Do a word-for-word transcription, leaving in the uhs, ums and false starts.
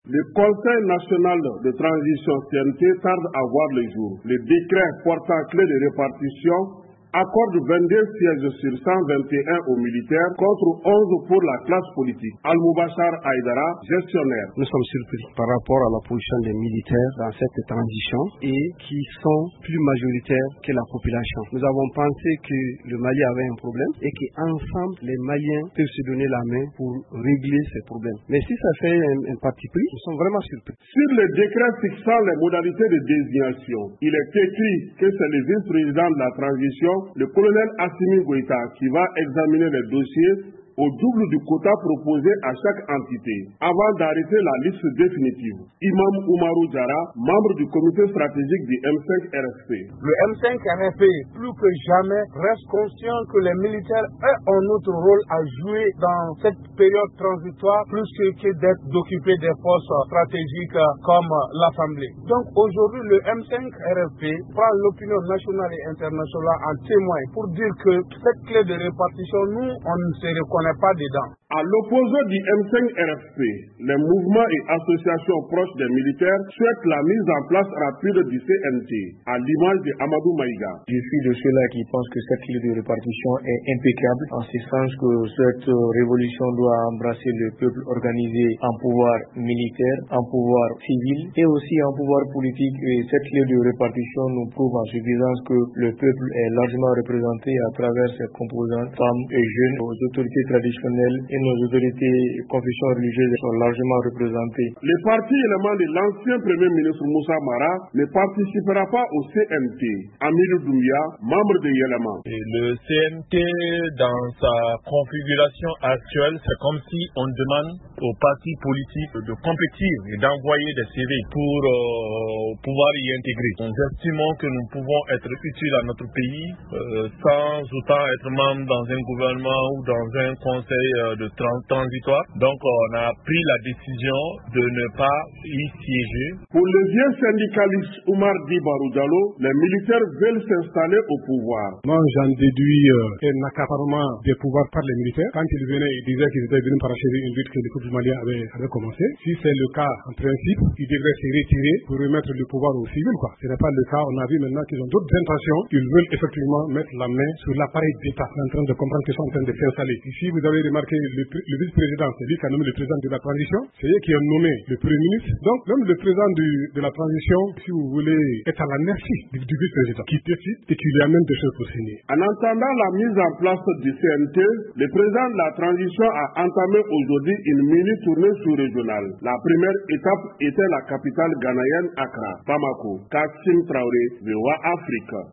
Le Conseil national de transition C N T tarde à voir le jour. Le décret portant clé de répartition accorde vingt-deux sièges sur cent vingt et un aux militaires contre onze pour la classe politique. Al-Mubashar Aïdara, gestionnaire. Nous sommes surpris par rapport à la position des militaires dans cette transition et qui sont plus majoritaires que la population. Nous avons pensé que le Mali avait un problème et qu'ensemble les Maliens peuvent se donner la main pour régler ces problèmes. Mais si ça fait un, un parti pris, nous sommes vraiment surpris. Sur le décret fixant les modalités de désignation, il est écrit que c'est le vice-président de la transition, le colonel Assimi Goïta, qui va examiner les dossiers au double du quota proposé à chaque entité, avant d'arrêter la liste définitive. Imam Oumarou Diarra, membre du comité stratégique du M cinq R F P. Le M cinq R F P, plus que jamais, reste conscient que les militaires ont un autre rôle à jouer dans cette période transitoire, plus que d'être d'occuper des postes stratégiques comme l'Assemblée. Donc aujourd'hui, le M cinq R F P prend l'opinion nationale et internationale en témoin pour dire que cette clé de répartition, nous, on ne se reconnaît pas dedans. À l'opposé du M cinq R F P, les mouvements et associations proches des militaires souhaitent la mise en place rapide du C N T, à l'image de Amadou Maïga. Je suis de ceux-là qui pensent que cette clé de répartition est impeccable, en ce sens que cette révolution doit embrasser le peuple organisé en pouvoir militaire, en pouvoir civil et aussi en pouvoir politique. Et cette clé de répartition nous prouve en suffisance que le peuple est largement représenté à travers ses composantes, femmes et jeunes, aux autorités traditionnelles et nos autorités confessions religieuses sont largement représentées. Le parti élément de l'ancien Premier ministre Moussa Mara ne participera pas au C N T. Amidou Doumbia, membre de Yélema. Le C N T, dans sa configuration actuelle, c'est comme si on demande aux partis politiques de compétir et d'envoyer des C V pour euh, pouvoir y intégrer. Nous estimons que nous pouvons être utiles à notre pays euh, sans autant être membre dans un gouvernement ou dans un conseil euh, de transitoire. Donc on a pris la décision de ne pas y siéger. Pour le vieux syndicaliste Oumar Di Baroudalo, les militaires veulent s'installer au pouvoir. Moi j'en déduis euh, un accaparement des pouvoirs par les militaires. Quand ils venaient, ils disaient qu'ils étaient venus parachever une lutte que les peuples maliens avaient, avaient commencé. Si c'est le cas, en principe, ils devraient se retirer pour remettre le pouvoir aux civils, quoi. Ce n'est pas le cas. On a vu maintenant qu'ils ont d'autres intentions. Ils veulent effectivement mettre la main sur l'appareil d'État. On est en train de comprendre qu'ils sont en train de s'installer. Ici, vous avez remarqué le, le vice-président, c'est lui qui a nommé le président de la transition. C'est lui qui a nommé le premier ministre. Donc, même le président du, de la transition, si vous voulez, est à la merci du, du vice-président qui décide et qui lui amène des choses pour signer. En attendant la mise en place du C N T, le président de la transition a entamé aujourd'hui une mini-tournée sous-régionale. La première étape était la capitale ghanéenne Accra, Bamako. Kassim Traoré, V O A Afrique.